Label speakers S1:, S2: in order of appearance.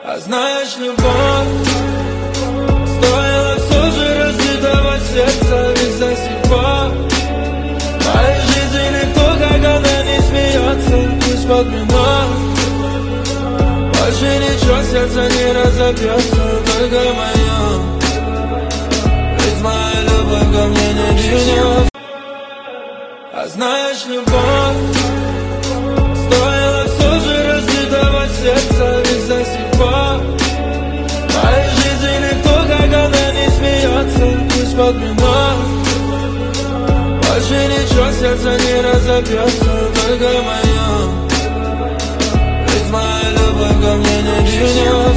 S1: А знаешь, любовь стоило все же разбитого сердца, ведь за судьба в моей жизни никто, как она, не смеется. Пусть подминает, больше ничего, сердце не разобьется, только мое. Ведь моя любовь ко мне не вернет. А знаешь, любовь стоило все же разбитого сердца, ведь за судьба в моей жизни никто, как она, не смеется. Пусть подминает, больше ничего, сердце не разобьется, только мое. Ведь моя любовь ко мне не вернет.